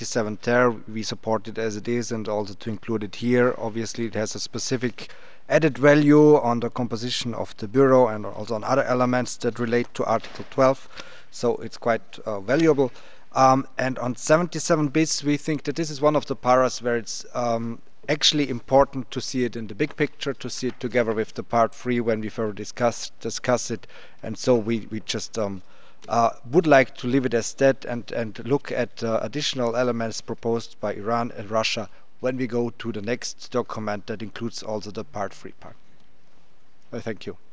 77 there, we support it as it is, and also to include it here. Obviously, it has a specific added value on the composition of the bureau and also on other elements that relate to Article 12. So it's quite valuable. And on 77 bis, we think that this is one of the paras where it's actually important to see it in the big picture, to see it together with the part 3 when we further discuss it. And so we just would like to leave it as that and look at additional elements proposed by Iran and Russia when we go to the next document that includes also the part 3 part. Thank you.